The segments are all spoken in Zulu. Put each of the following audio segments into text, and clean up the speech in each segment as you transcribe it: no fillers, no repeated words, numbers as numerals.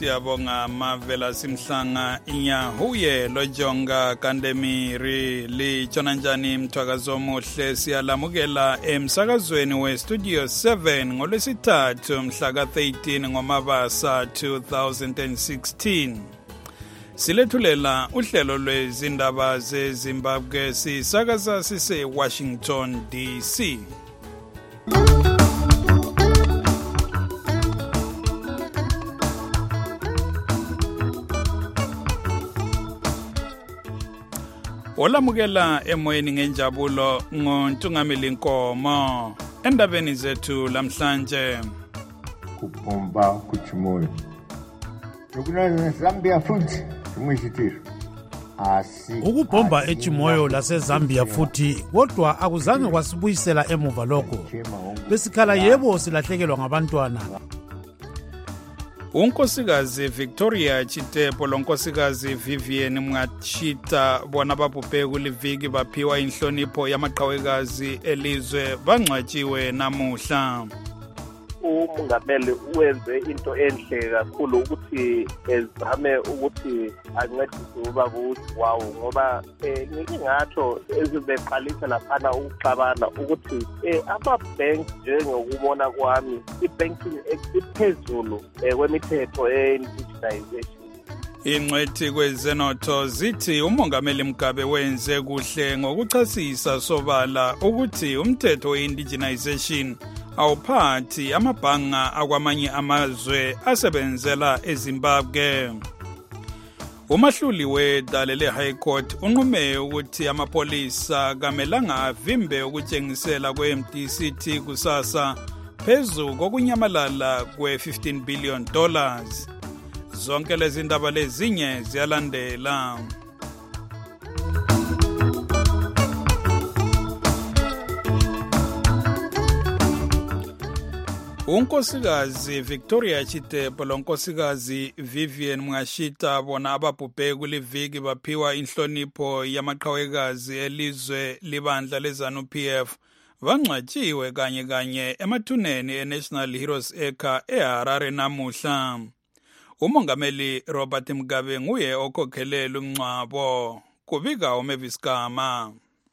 siyabonga Mavela Simhlanga Inyahuye Lojonga Kandemiri Litshona njani mthwakazo omuhle siyalamukela emsakazweni we-Studio 7 ngolwesithathu mhla ka-13 ngoMabasa 2016. Silethulela uhlelo lwezindaba zeZimbabwe sisakaza sise-Washington DC. Olamukela emoyeni ngenjabulo ngoNtungameli Nkomo endabeni zethu lamhlanje. Kupomba kuchimoyo nokunazo Zambia futhi kumishitiro ukubhomba eChimoyo laseZambia futhi kodwa akuzange kwasibuyisela emuva lokho besikhala yebo silahlekelwa ngabantwana. Unkosikazi Victoria Chitepo lonkosikazi Vivian Mwashita bona babhubhe kuliviki baphiwa inhlonipho yamaqhawekazi elizwe bangcwatshiwe namuhla. Umongameli wenze into enhle kakhulu ukuthi ezame ukuthi ancedise ubaba wawo ngoba ngike ngatsho ezibeqalisa laphana ukuxabana ukuthi ama-bank njengokubona kwami i-banking iphezulu kwemithetho ye-indigenization. Ingcwethi kwezenotho zithi umongameli Mugabe wenze kuhle ngokuchasisa sobala ukuthi umthetho we-indigenization awuphathi amabhanga akwamanye amazwe asebenzela eZimbabwe. Umahluli wedale le-High Court unqume ukuthi amapolisa kamelanga avimbe ukutshengisela kwe-MDCT kusasa phezu kokunyamalala kwe-$15 billion. Zonke lezi ndaba lezinye ziyalandela. Unkosikazi Victoria Chitepo lonkosikazi Vivian Mwashita bona ababhubhe kuliviki baphiwa inhlonipho yamaqhawekazi elizwe libandla leZANU-PF bangcwatshiwe kanye emathuneni eNational Heroes Acre eHarare namuhla. Umongameli Robert Mugabe nguye okhokhelela umngcwabo. Kubika uMavis Gama.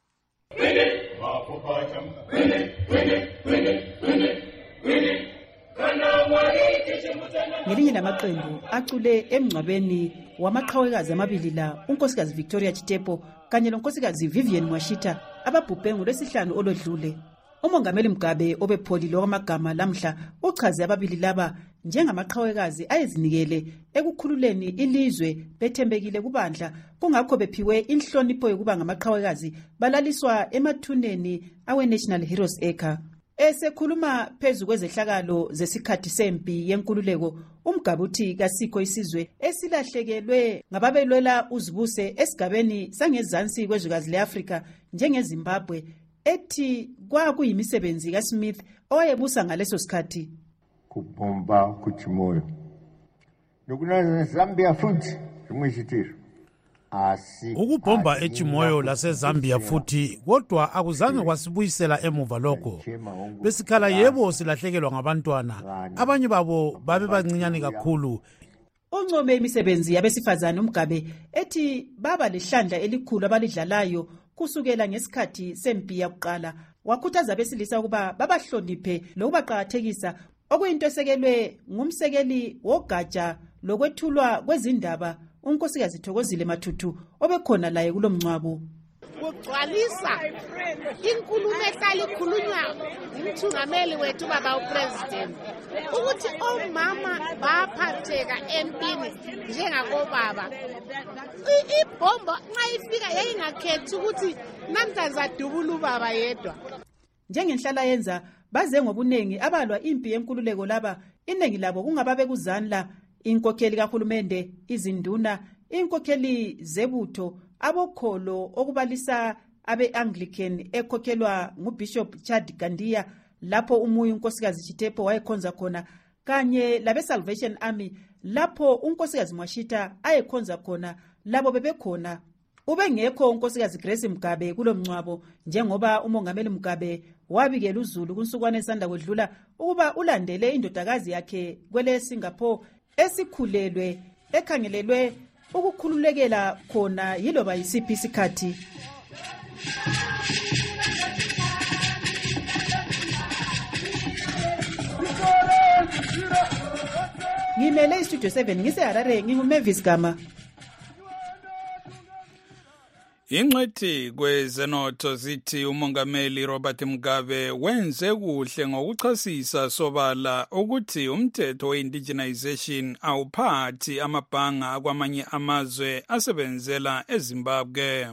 Ngelinye lamaqembu acule emngcwabeni wamaqhawekazi amabili la unkosikazi Victoria Chitepo kanye lonkosikazi Vivian Mwashita ababhubhe ngolwesihlanu olodlule. Umongameli Mugabe obepholile kwamagama lamhla uchaze ababili laba njengamaqhawekazi ayezinikele ekukhululeni ilizwe bethembekile kubandla kungakho bephiwe inhlonipho yokuba ngamaqhawekazi balaliswa emathuneni awe-National Heroes Acre. Esekhuluma phezu kwezehlakalo zesikhathi sempi yenkululeko, uMugabe uthi kasikho isizwe esilahlekelwe ngababelwela uzibuse esigabeni sangezansi kwezwekazi le-Afrika njengeZimbabwe, ethi kwakuyimisebenzi kaSmith owayebusa ngaleso sikhathi. Kupomba kuchimoyo nokunazo Zambia futhi kumishitiro ukubhomba eChimoyo laseZambia futhi kodwa akuzange kwasibuyisela emuva lokho besikhala yebo silahlekelwa ngabantwana abanye babo babe bancinyane kakhulu. Uncome imisebenzi yabesifazane uMugabe ethi baba lehlandla elikhulu abalidlalayo kusukela ngesikhathi sempi yakuqala. Wakhuthaza abesilisa ukuba babahloniphe lokubaqakathekisa okuyinto esekelwe ngumsekeli wogatsha lokwethulwa kwezindaba unkosikazi Thokozile Mathuthu obekhona laye kulomncwabo. Kugcwalisa inkulumo ehlala ikhulunywa umthungameli wethu baba upresident ukuthi omama baphatheka empini njengakobaba. Ibhomba nxa ifika yayingakhethi ukuthi namhlanje adubula ubaba yedwa. Njengenhlala yenza baze ngobunengi abalwa impi yenkululeko laba iningi labo kungababe kuzanla inkokheli kahulumende, izinduna, inkokheli zebutho, abokholo okubalisa abe-Anglican ekhokhelwa nguBishop Chad Gandia lapho umuyi unkosikazi Chitepo wayekhonza khona kanye labe-Salvation Army lapho unkosikazi Mwashita ayekhonza khona labo bebekhona. Ubengekho unkosikazi Grace Mugabe kulomncwabo njengoba umongameli Mugabe wabikela uZulu kunsukwane esanda kwedlula ukuba ulandele indodakazi yakhe kwele Singapore esikhulelwe ekhangelelwe ukukhululekela khona yiloba yisiphi isikhathi. Ngimele istudio 7 ngiseHarare, nginguMavis Gama. Ingcwethi kwezenotho zithi umongameli Robert Mugabe wenze kuhle ngokuchasisa sobala ukuthi umthetho we-indigenization awuphathi amabhanga akwamanye amazwe asebenzela eZimbabwe.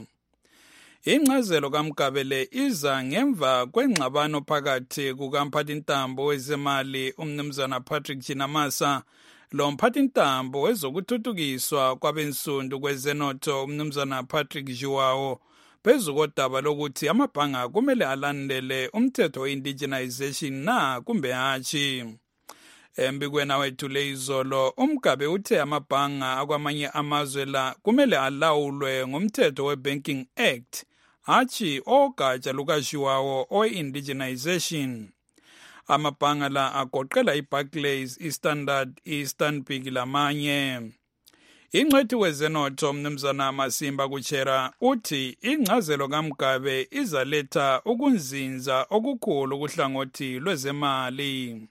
Incazelo kaMugabe le iza ngemva kwengxabano phakathi kukamphathintambo wezemali umnumzana Patrick Chinamasa lo mphathintambo wezokuthuthukiswa kwabensundu kwezenotho umnumzana Patrick Zhuwao phezu kodaba lokuthi amabhanga kumele alandele umthetho we-indigenization na kumbe hatshi. Embikweni wethu lezolo uMugabe uthe amabhanga akwamanye amazwe la kumele alawulwe ngumthetho we-Banking Act hatshi ogatsha lukaZhuwao o-indigenization. Amabhanga la agoqela iBarclays, iStandard, iStanbic lamanye. Ingcwethi wezenotho umnumzana Masimba Kuchera uthi ingcazelo kaMugabe izaletha ukunzinza okukhulu kuhlangothi lwezemali.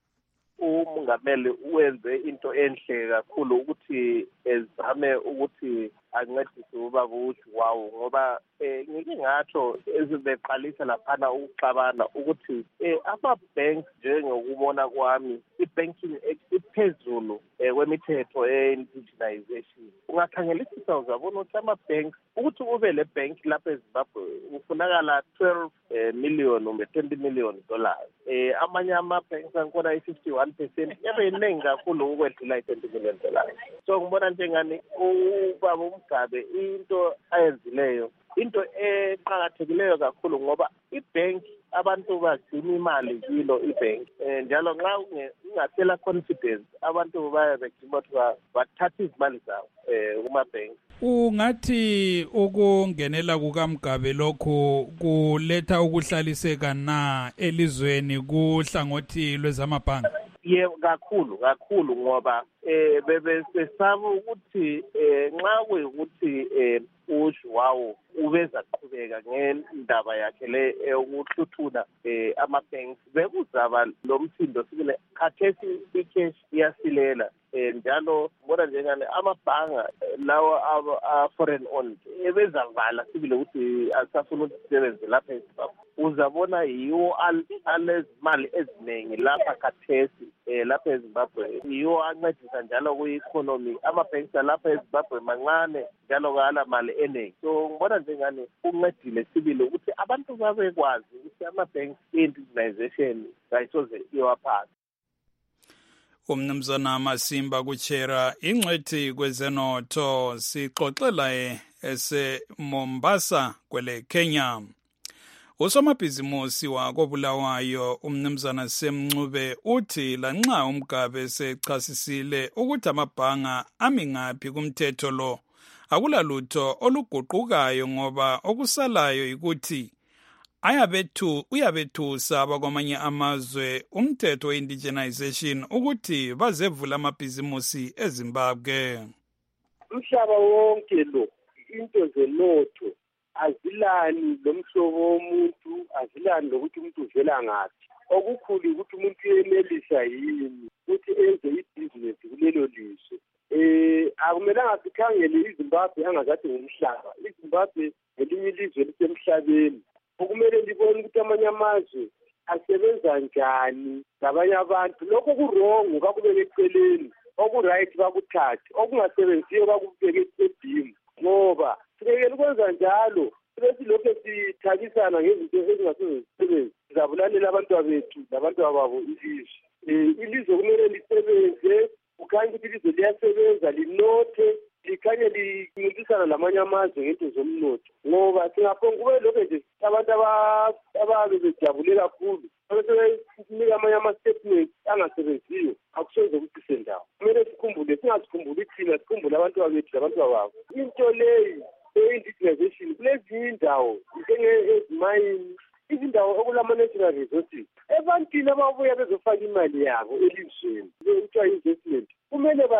Umongameli wenze into enhle kakhulu ukuthi ezame ukuthi ancedise ubaba uZhuwao ngoba ngike ngatsho ezibeqalisa laphana ukuxabana ukuthi ama-banks njengokubona kwami i-banking iphezulu kwemithetho ye-indigenization. Ungakhangelisisa uzabona ukuthi ama-banks ukuthi ube le bank lapha eZimbabwe kufunakala 12 million kumbe $20 million. Amanye ama-banks angkhona i-51% yabe iningi kakhulu ukwedlula i-$20 million. So ngibona njengani ubaba uMugabe into ayenzileyo into eqhakathekileyo kakhulu ngoba ibank abantu bagcina imali kilo ibank njalo nxa ungasela confidence abantu baya begcina ukuthi bathatha izimali zabo kuma-bank. Ungathi ukungenela kukaMugabe lokhu kuletha ukuhlaliseka na elizweni kuhlangothi lwezamabhanga? Yebo kakhulu ngoba bebesesaba ukuthi nxa kuyikuthi uZhuwao ubeza qhubeka ngendaba yakhe le yokuhluthuna ama-banks bekuzaba lo msindo sibile khathesi i-cash iyasilela njalo mbona njengani amabhanga lawa a-foreign owned ebezavala sibile ukuthi asafuna ukuthi sisebenze lapha eZimbabwe. Uzabona yiwo alezimali eziningi lapha khathesi lapha eZimbabwe yiwo ancedisa njalo kwi-economy. Ama-banks alapha eZimbabwe mancane njalo kala mali eningi. So ngibona njengani uncedile sibile ukuthi abantu babekwazi ukuthi ama-banks i-indigenization kayisoze iwaphathe. Umnumzana Masimba Kuchera ingcwethi kwezenotho sixoxela ese-Mombasa kwele Kenya. Usomabhizimusi wakobulawayo umnumzana Semncube uthi lanxa uMugabe sechasisile ukuthi amabhanga ami ngaphi kumthetho lo akulalutho oluguqukayo ngoba okusalayo ukuthi uyabethusa abakwamanye amazwe umthetho we-indigenization ukuthi bazevula amabhizimusi eZimbabwe. Umhlaba wonke lo into zenotho azilani lomhlobo womuntu, azilani lokuthi umuntu uvela ngaphi. Okukhulu ukuthi umuntu uyenelisa yini ukuthi enze ibhizinesi kulelo lizwe. Akumelanga sikhangele iZimbabwe angazathi ngumhlaba. iZimbabwe ngelinye ilizwe lisemhlabeni. Okumele libone ukuthi amanye amazwe asebenza njani ngabanye abantu. Lokho kurongo kakubeke eceleni, okuright bakuthathe, okungasebenziyo bakubeke ebhimu. Ngoba sikekele ukwenza njalo silokhu sithabisana ngezinto ezingasebenzi sizabulalela abantwabethu labantwababo ilizwe. Ilizwe kumele lisebenze, kukhanya ukuthi ilizwe liyasebenza, linothe, likhanye lincintisana lamanye amazwe ngento zomnotho. Ngoba singaphonga kube lokho nje abantu ababe bejabule kakhulu besinika amanye ama-statements angasebenziyo akusoze ukuthi sendawo. Kumele sikhumbule, singasikhumbuli thina, sikhumbule abantwabethu labantwababo. Into leyi e-indigenization kulezinye indawo njenge-ezimayini, izindawo okulama-natural resources, ebantwini ababuya bezofaka imali yabo elizweni kuthiwa investment kumele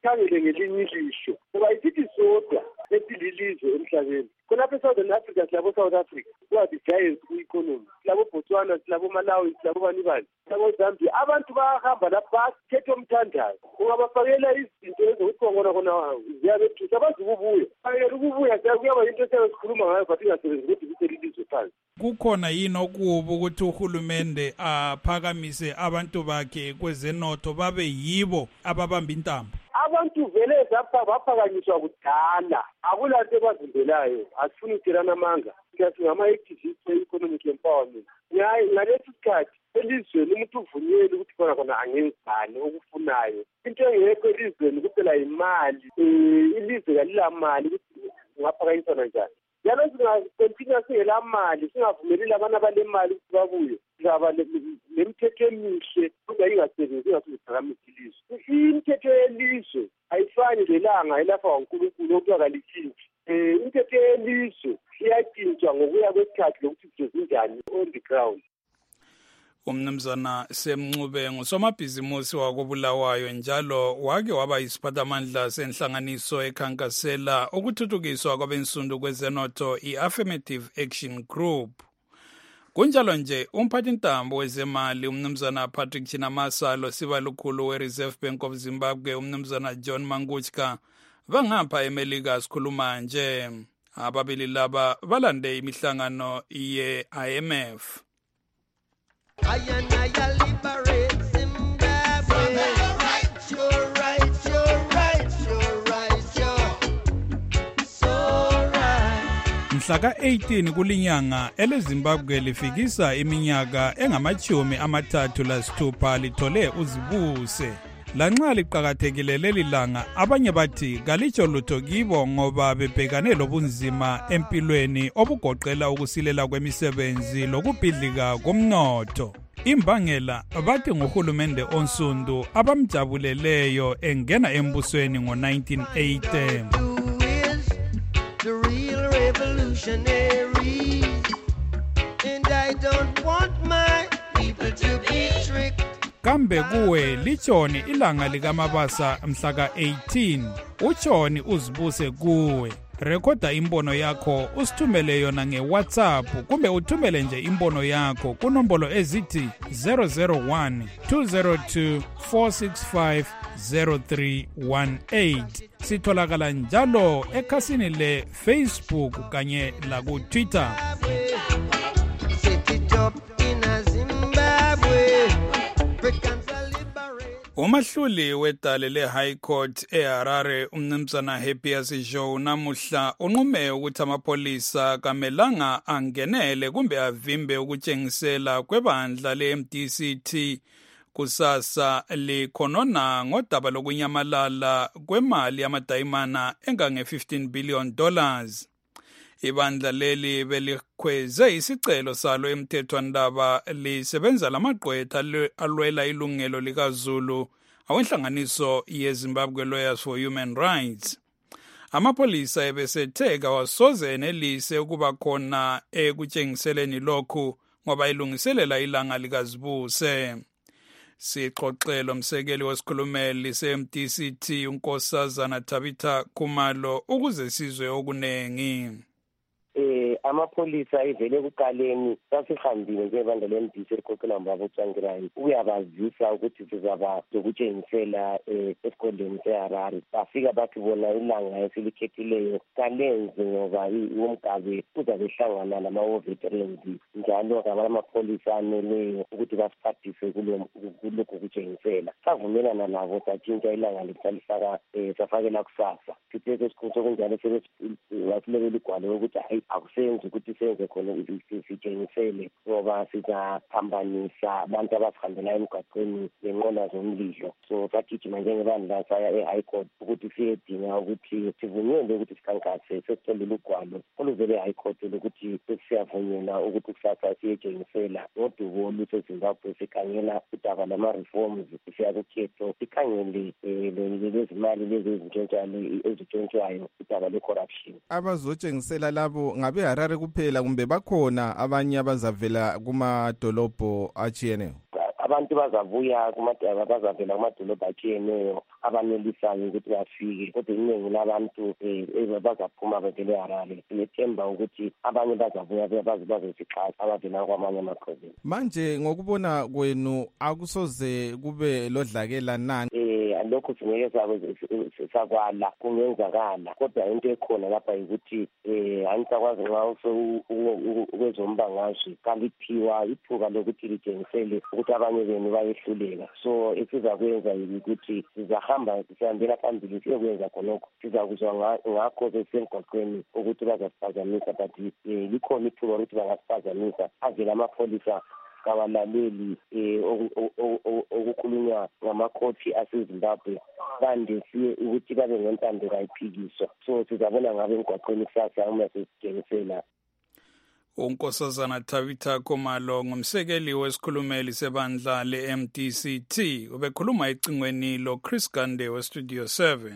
bakhangele ngelinye ilihlo ngoba isithi sodwa esililizwe emhlabeni khonapha eSouthern Africa silabo South Africa kuwa-giants ku-economy silabo Botswana silabo Malawi silabo banibani silabo Zambia abantu bayahamba lapho bakhethe omthandayo ungabafakela izinto ezokuthongona khona ziyabethusa abazi ukubuya fakela ukubuya kuyaba yinto esiyasikhuluma ngayo but ingasebenzi ukuthi kuselilizwe phansi. Kukhona yini okubi ukuthi uhulumende aphakamise abantu bakhe kwezenotho babe yibo ababamba intambo? Abantu vele baphakanyiswa kudala akulanto ebazimbelayo asifuni ukudelana amanga singama-activists e-economic empowerment ngalesi sikhathi elizweni umuntu uvunyelwe ukuthi khona angenzani okufunayo into engekho elizweni kuphela yimali ilizwe kalila mali ukuthi ungaphakanyisana njani njalo singakontinua singela mali singavumeleli abantu abalemali ukuthi babuye sizaba nemithetho emihle kodwa ingasebenzi ingasiphakamisa ilizwe. Imithetho yelizwe ayifani lelanga elapha uNkulunkulu okuthiwa kalitshintshi. Imithetho yelizwe iyatshintshwa ngokuya kwesikhathi lokuthi izinto zinjani on the ground. Umnumzana Semncube ngusomabhizimusi wakobulawayo njalo wake waba yisiphathamandla senhlanganiso ekhankasela ukuthuthukiswa kwabensundu kwezenotho i-Affirmative Action Group. Kunjalo nje umphathintambo wezemali umnumzana Patrick Chinamasa losibalukhulu we-Reserve Bank of Zimbabwe umnumzana John Manguchka bangapha eMelika sikhuluma nje. Ababili laba balande imihlangano ye-IMF. Liberate Zimbabwe. You're right. Mhla ka-18 kulinyanga eleZimbabwe lifikisa iminyaka engama-36 lithole uzibuse. Lanxa liqakathekile leli langa abanye bathi kalitsho lutho kibo ngoba bebhekane lobunzima empilweni obugoqela ukusilela kwemisebenzi lokubhidlika komnotho. Imbangela bathi nguhulumende onsundu abamjabuleleyo engena embusweni ngo-1980. The real revolutionary, and I don't want my people to be tricked. Kambe kuwe lichoni ilanga likamabasa mhla ka-18 uchoni uzibuse kuwe. Rekhoda imbono yakho usithumele yona ngeWhatsApp kumbe uthumele nje imbono yakho kunombolo ezithi 001 202 465 0318. Sitholakala njalo ekhasini le Facebook kanye la ku Twitter. Umahluli wedale le-High Court eHarare umnumzana Happiest Joe namuhla unqume ukuthi amapholisa kamelanga angenele kumbe avimbe ukutshengisela kwebandla le-MDCT kusasa likhonona ngodaba lokunyamalala kwemali yamadayimana engange-$15 billion. Ibandla leli belikhweze isicelo salo emthethwandaba lisebenza lamagqwetha alwela ilungelo likaZulu awenhlanganiso yeZimbabwe Lawyers for Human Rights. Amapholisa ebesetheka wasoze enelise ukuba khona ekutshengiseleni lokhu ngoba ilungiselela ilanga likazibuse. Sixoxelo msekeli wesikhulumeli se-MDCT unkosazana Tabitha Khumalo ukuze sizwe okunengi. Amapholisa ivele ekuqaleni sasihambile njebandla le-MDC elikhokhelwa mbaba uTsangirayo ukuyabazisa ukuthi sizaba zokutshengisela esigodlweni seHarare. Bafika bathi bona ilanga esilikhethileyo kalenzi ngoba uMgabe uzabe ehlangana lama-veterans njalo ngabanye amapholisa aneleyo ukuthi basiphathise kulokhu kutshengisela. Savumelana nabo satshintsha ilanga lisalisaka safakela kusasa. Sithe kwesikhathi sokunjalo wasilebela igwalo ukuthi hayi akusenzi ukuthi senze khona sitshengisele ngoba sizaphambanisa abantu abasihambela emgwaqweni ngenqola zomlilo. So sagijima njengebandla saya e-High Court ukuthi siyedinga ukuthi sivunyelwe ukuthi sikhankase. Sesitholile ugwalo oluvele e-High Court lokuthi sesiyavunyelwa ukuthi kusasa siyetshengisela ngodubo oluseZimbabwe sikhangela udaba lama-reforms siyakukhetho sikhangele lezimali lezi ezitshontshwayo udaba lwe-corruption. Abazotshengisela labo ngabe Harare kuphela kumbe bakhona abanye abazavela kumadolobho atshiyeneyo? abantu bazabuya bazavela kumadolobha atshiyeneyo abanelisayo ukuthi bafike, kodwa iningi labantu bazaphuma bevele eHarare. Siyethemba ukuthi abanye bazabuya bazosixhasa abavela kwamanye ama-province. Manje ngokubona kwenu akusoze kube lodlakela nani? Lokho singeke sakwala kungenzakala, kodwa into ekhona lapha yikuthi angisakwazi nxa ukwezombangazwe kaliphiwa ithuba lokuthi litshengisele ukuthi abanye benu bayehluleka. So esizakwenza ukuthi sizahamba sihambela phambili siyokwenza khonokho, sizakuzwa ngakho besemgwaqweni ukuthi bazasiphazamisa, but likhona ithuba ukuthi bangasphazamisa avele amapholisa kawalaleli okukhulunywa ngamakhophi aseZimbabwe bandesiye ukuthi babe ngentando kayiphikiswa. So sizabona ngabe emgwaqweni kusasa uma sesitshengisela. uNkosazana Tabitha Khumalo ngumsekeli wesikhulumeli sebandla le-MDCT ubekhuluma ecingweni lo Chris Gande weStudio 7.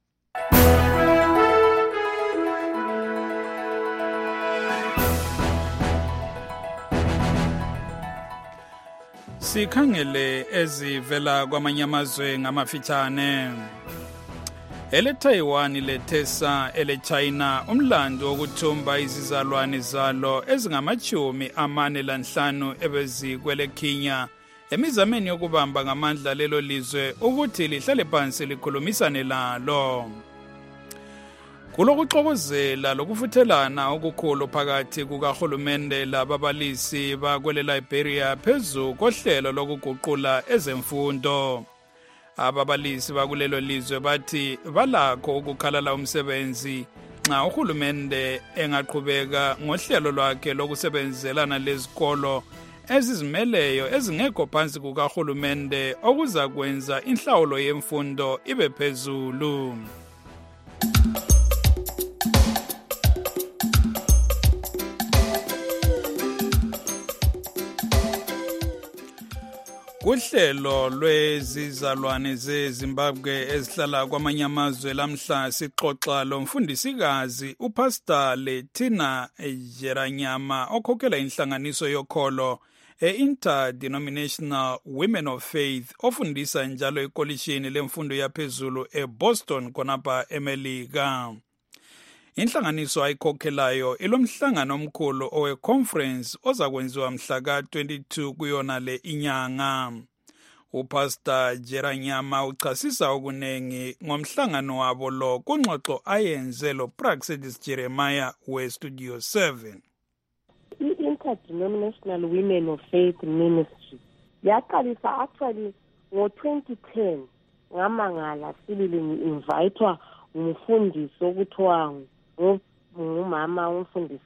Sikhangele ezivela kwamanye amazwe ngamafitshane. Ele-Taiwan, le-Tesa, ele-China umlando wokuthumba izizalwane zalo ezingama-45 ebezikweleKenya emizameni yokubamba ngamandla lelo lizwe ukuthi lihlale phansi likhulumisane lalo. Kulokuxokozela lokufuthelana okukhulu phakathi kukahulumende lababalisi bakwele Liberia phezu kohlelo lokuguqula ezemfundo. Ababalisi bakulelo lizwe bathi balakho ukukhalala umsebenzi nxa uhulumende engaqhubeka ngohlelo lwakhe lokusebenzelana lezikolo ezizimeleyo ezingekho phansi kukahulumende okuza kwenza inhlawulo yemfundo ibe phezulu. Kuhlelo lwezizalwane zeZimbabwe ezihlala kwamanye amazwe lamhla sixoxa lomfundisikazi uPastor Letina Jeranyama okhokhela inhlanganiso yokholo Interdenominational Women of Faith ofundisa njalo ekolishini lemfundo yaphezulu eBoston khonapha eMelika. Inhlanganiso ayikhokhelayo ilomhlangano omkhulu owe-conference ozakwenziwa mhla ka-22 kuyona le inyanga. uPastor Jeranyama uchasisa okunengi ngomhlangano wabo lo kungxoxo ayenze lo Praxedis Jeremiah weStudio 7. I-Interdenominational Women of Faith Ministry yaqalisa actually ngo-2010 ngamangala sibili ngi-invitwa ngumfundisi okuthiwa ngumama umfundisi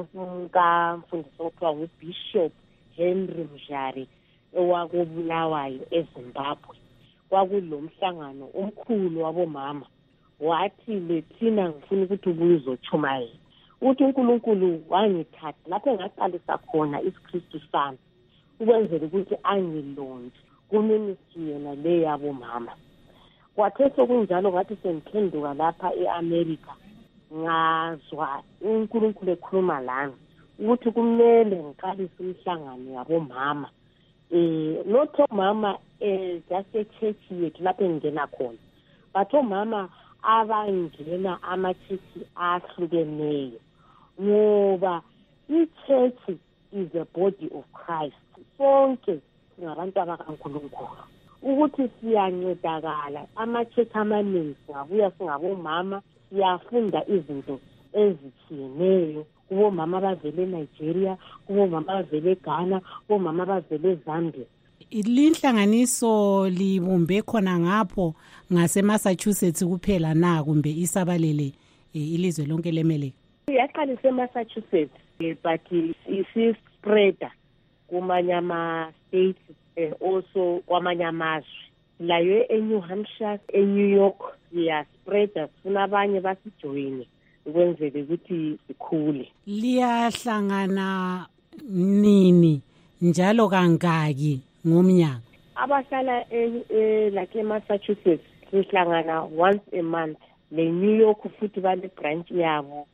okuthiwa nguBishop Henry Mjari owakubulawayo eZimbabwe. Kwakulo mhlangano omkhulu wabomama wathi Letina ngifuna ukuthi ubuye uzochumayela uthi uNkulunkulu wangithatha lapho engaqalisa khona isiKristu sami ukwenzela ukuthi angilonde kuministry yena le yabomama. Kwathe sokunjalo ngathi sengiphenduka lapha eAmerica ngazwa uNkulunkulu ekhuluma lami ukuthi kumele ngiqalise umhlangano yabomama not omama just e-church yethu lapho engena khona but omama abangena ama-church ahlukeneyo ngoba i-church is a body of Christ. Sonke singabantu abakaNkulunkulu ukuthi siyancedakala. Ama-church amaningi singabuya singabomama siyafunda izinto ezitshiyeneyo kubomama abavele eNigeria, kubomama abavele eGhana, kubomama abavele eZambia. Linhlanganiso libumbe khona ngapho ngase-Massachusetts kuphela na kumbe isabalele ilizwe lonke leMelika? Yaqalisa eMassachusetts but isi-spreader kumanye ama-states also kwamanye amazwe. Layo eNew Hampshire, eNew York siyaspreada, sifuna abanye basijoyine ukwenzele ukuthi sikhule. Liyahlangana nini njalo kangaki ngomnyaka? Abahlala like eMassachusetts sihlangana once a month. Le New York futhi bale branch yabo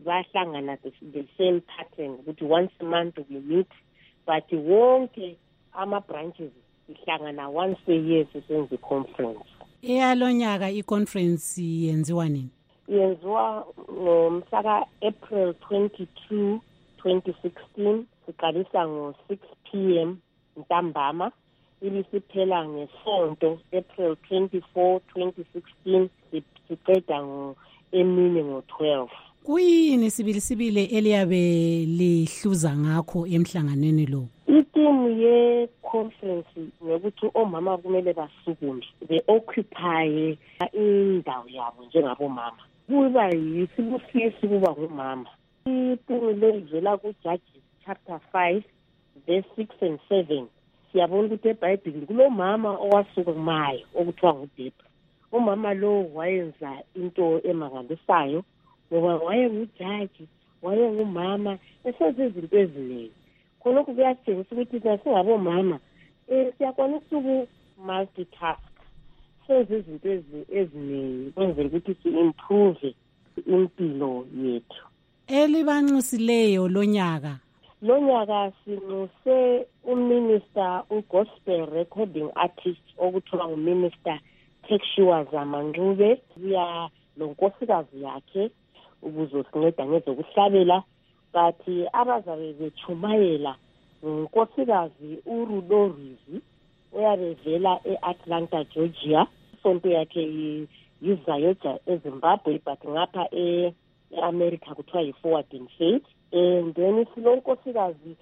bahlangana the same pattern ukuthi once a month we meet, but wonke ama-branches sihlangana once a year sisenza i-conference. Eyalonyaka i-conference yenziwa nini? Yenziwa ngomhlaka April 22, 2016. Siqalisa ngo-6 p.m. ntambama. Ibisiphela ngesonto April 24, 2016. Siqeda emini ngo-12. Kuyini sibili eliyabe lihluza ngakho emhlanganweni lo? Itimu ye-conference ngokuthi omama kumele basukume, be-occupy indawo yabo njengabomama. Kuba yisibusiso kuba ngumama. Itimu levela kuJudges chapter 5 verse 6 and 7. Siyabona ukuthi eBhayibhilini kulomama owasukumayo okuthiwa nguDebra. Umama lo wayenza into emangalisayo ngoba wayengujaji, wayengumama, esenze izinto eziningi. Khonokho kuyatshengisa ukuthi thina singabomama siyakwanisa uku-multitask, senze izinto eziningi kwenzela ukuthi si-improve impilo yethu. Elibanxusileyo lonyaka? Lonyaka sinxuse uminister, u-gospel recording artist okuthiwa nguminister Tekshiwa Zamanxube. Siya lonkosikazi yakhe ukuzosinceda ngezokuhlabela, but abazabe bechumayela unkosikazi uRudorizi oyabevela e-Atlanta, Georgia. Isonto yakhe yizayoja eZimbabwe, but ngapha e-America kuthiwa yi-Forward in Faith. And then silonkosikazi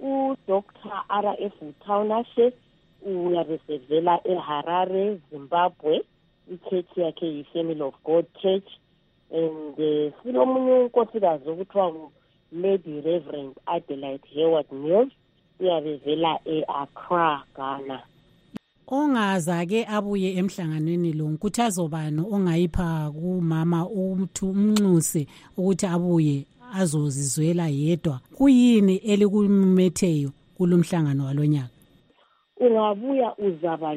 uDr. R.F. Utaunashe uyabesevela eHarare, Zimbabwe. Ichurch yakhe yi-Family of God Church. And silomunye unkosikazi okuthiwa Lady Reverend Adelaide Hayward Mills uyabevela e-Accra, Ghana. Ongaza-ke abuye emhlanganweni lo nkuthazo bani ongayipha kumama umnxuse ukuthi abuye azozizwela yedwa? Kuyini elikumetheyo kulomhlangano walonyaka? Ungabuya uzaba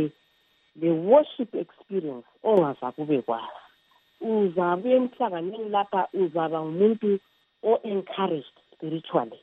le worship experience ongaza kube kwazi. Uzabuya emhlanganweni lapha uzaba umuntu o-encouraged spiritually.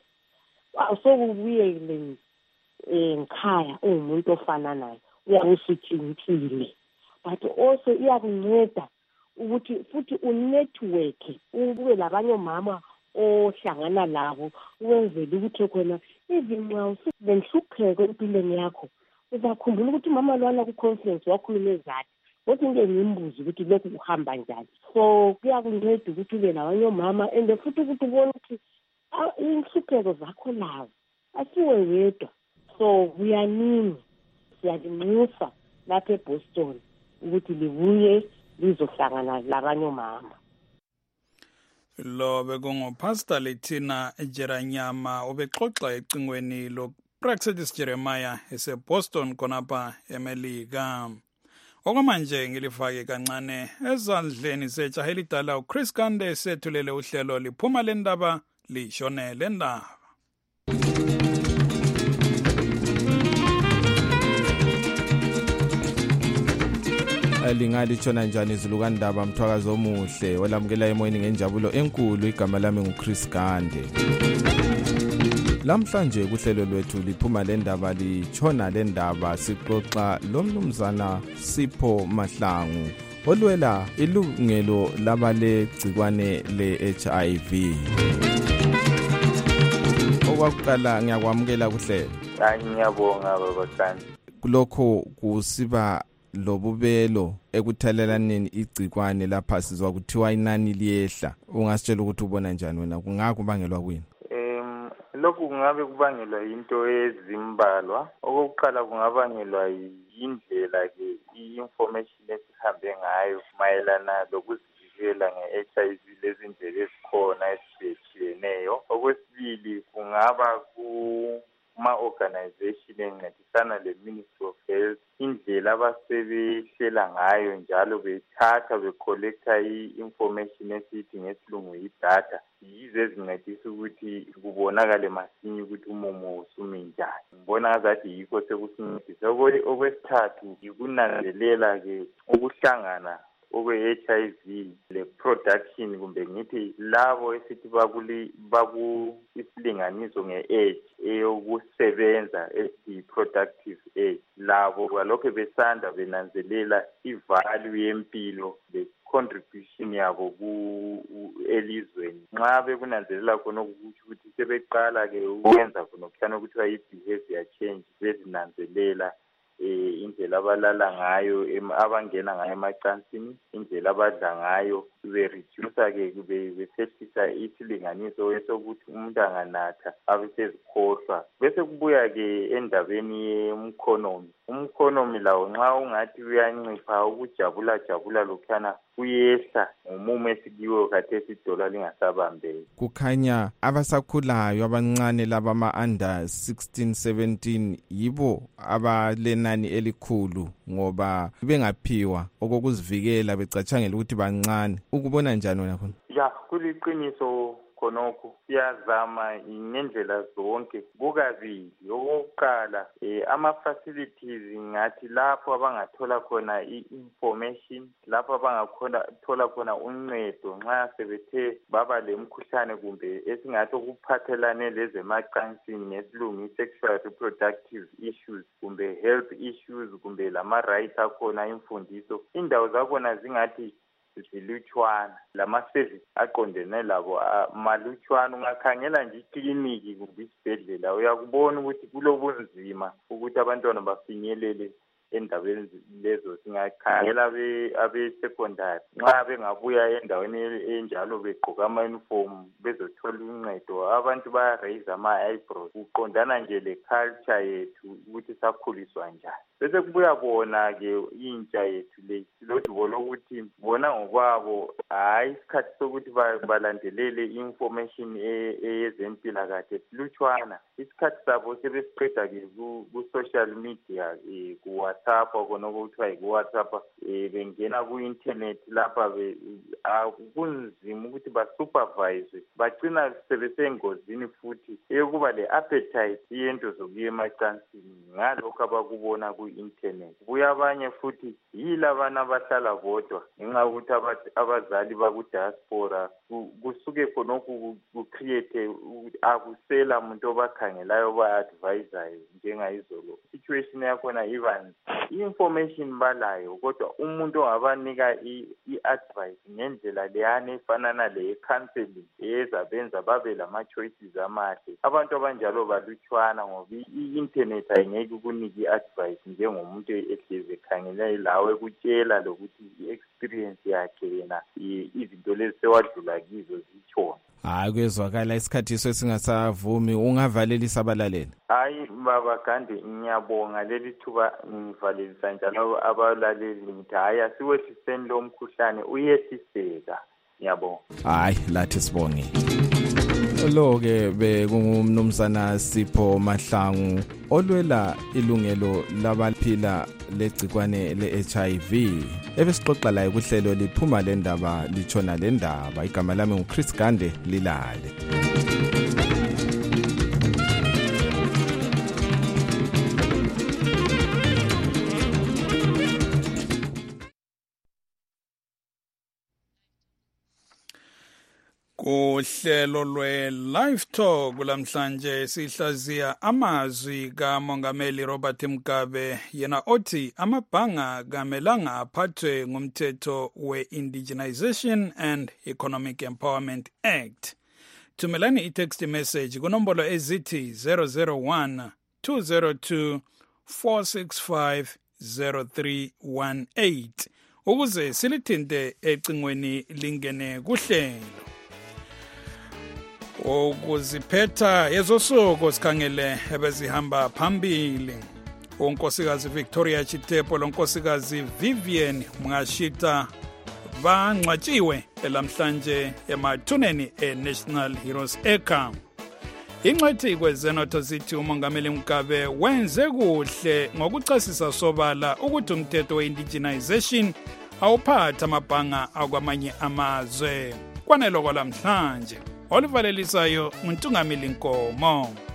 Awusokubuye ngikhaya umuntu ofana naye, uyabusutshintshile, but also iyakunceda ukuthi futhi unetwork, ube labanye omama ohlangana labo ukwenzela ukuthi khona even nxa usulenhlupheko empilweni yakho uzakhumbula ukuthi umama lwana ku-conference wakhulume zathi, kodwa ngeke ngimbuze ukuthi lokhu kuhamba njani. So kuyakunceda ukuthi ube labanye omama and futhi ukuthi ubone ukuthi inhlupheko zakho lazo asiwe wedwa. So kuyaningi siyalinxusa lapha eBoston ukuthi libuye lizohlangana labanye omama. Lo bekungupastor Lethina Jeranyama obexoxa ecingweni lo Praxedis Jeremiah eseBoston khonapha eMelika. Okwamanje ngilifake kancane ezandleni sejaha elidala uChris Kande sethulele uhlelo liphuma lendaba lishone lendaba. Lingalishona njani izulu kandaba mthwakazo omuhle olamukela emoyeni ngenjabulo enkulu. Igama lami nguChris Kande. Lamhlanje kuhlelo lwethu liphuma lendaba lishona lendaba sixoxa lomnumzana Sipho Mahlangu olwela ilungelo labalegcikwane le-HIV. Okwakuqala ngiyakwamukela kuhlelo. Ngiyabonga baba Kande. Kulokho kusiba lobubelo ekuthelelaneni igcikwane lapha sizwa kuthiwa inani liyehla. Ungasitshela ukuthi ubona njani wena, kungakubangelwa kwini? Lokhu kungabe kubangelwa into ezimbalwa. Okokuqala kungabangelwa indlela ke i-information esihambe ngayo mayelana lokuzivikela nge-HIV lezindlela ezikhona ezitshiyeneyo. Okwesibili kungaba kuma-organization encedisana le-Ministry of Health, indlela abasebehlela ngayo njalo bethatha becollecta i-information esithi ngesilungu yi-data, yizo ezincedisa ukuthi kubonakale masinya ukuthi umumo usumi njani. Ngibona ngazathi yikho sekusincedisa. Okwesithathu yikunanzelela-ke ukuhlangana okwe-HIV le-production kumbe ngithi labo esithi isilinganiso nge-age eyokusebenza esi-productive age. Labo balokho besanda benanzelela ivalue yempilo contribution yabo elizweni. Nxa bekunanzelela khona ukuthi sebeqala ke ukwenza khona okuthana ukuthiwa i-behavior change, bezinanzelela indlela abalala ngayo, abangena ngayo emacansini, indlela abadla ngayo, bereducer ke besehlisa isilinganiso esokuthi umuntu anganatha abesezikhohlwa. Bese kubuya ke endabeni yemkhonomi. Umkhonomi lawo nxa ungathi uyancipha, ukujabula lokhana kuyehla ngomumo esikiwe khathesi idola lingasabambeki. Kukhanya abasakhulayo abancane laba ama-under 16 17 yibo abalenani elikhulu ngoba bengaphiwa okokuzivikela becatshangela ukuthi bancane. Ukubona njani wena khona? Ya, kuliqiniso khonokho. Siyazama ngendlela zonke. Kukabili, okokuqala ama-facilities ngathi lapho abangathola khona i-information, lapho abangathola khona uncedo nxa sebethe baba lemkhuhlane kumbe esingathi okuphathelane lezemacansini ngesilungu i-sexual reproductive issues kumbe health issues kumbe lama-rights akhona imfundiso. Indawo zakhona zingathi zilutshwana, lama-service aqondene labo malutshwana. Ungakhangela nje ikliniki kumbe isibhedlela uyakubona ukuthi kulobunzima ukuthi abantwana bafinyelele endaweni lezo. Singakhangela abe-secondary nxa bengabuya endaweni enjalo begqoka ama-uniform bezothola uncedo, abantu baya-raise ama-eyebrows. Kuqondana nje le-culture yethu ukuthi sakhuliswa njani. Bese kubuya bona-ke intsha yethu le silodubo lokuthi bona ngokwabo hayi isikhathi sokuthi balandelele i-information eyezempilakahle silutshwana. Isikhathi sabo sebesiqeda-ke ku-social media, ku-WhatsApp khona okuthiwa yi-WhatsApp, bengena ku-internet lapha kunzima ukuthi basupervise, bagcina sebesengozini futhi eyokuba le-appetite yento zokuya emacansini ngalokho abakubona ku-internet. Kuya abanye futhi yilabana abahlala bodwa ngenxa yokuthi abazali baku-diaspora kusuke khonokhu ku-create akusela muntu obakhangelayo ba-advisayo njengayizolo. Situation yakhona even i-information balayo kodwa umuntu ongabanika i-advice ngendlela leyana efanana le-counseling ezabenza babe lama-choices amahle. Abantu abanjalo balutshwana ngoba i-internet ayingeke kunike i-advice njengomuntu ehlezi ekhangela lawe kutshela lokuthi i-experience yakhe yena izinto lezi sewadlula kizo zitshona. Hayi kwezwakala isikhathi singasavumi, ungavalelisa abalaleli. Hayi baba Gandhi, ngiyabonga leli thuba ngivalelisa njalo abalaleli ngithi hayi asiwehliseni lo mkhuhlane uyehliseka. Ngiyabonga. Hayi lathi sibonge. Lo-ke bekungumnumzana Sipho Mahlangu olwela ilungelo labaphila legcikwane le-HIV ebesixoxa laye kuhlelo liphuma le ndaba litshona le ndaba. Igama lami nguChris Gande, lilale. Uhlelo lwe-Live Talk lamhlanje sihlaziya amazwi kaMongameli Robert Mugabe yena othi amabhanga kamelanga aphathwe ngumthetho we-Indigenization and Economic Empowerment Act. Thumelani i-text message kunombolo ezithi 001 202 465 0318 ukuze silithinte ecingweni lingene kuhlelo. Ukuziphetha ezosuku sikhangele ebezihamba phambili. Unkosikazi Victoria Chitepo lonkosikazi Vivian Mwashita bangcwatshiwe elamhlanje emathuneni e-National Heroes Acre. Ingxethi kwezenotho zithi uMongameli Mugabe wenze kuhle ngokuchasisa sobala ukuthi umthetho we-indigenization awuphatha amabhanga akwamanye amazwe. Kwaneloko lamhlanje olivalelisayo uNtungamili Nkomo.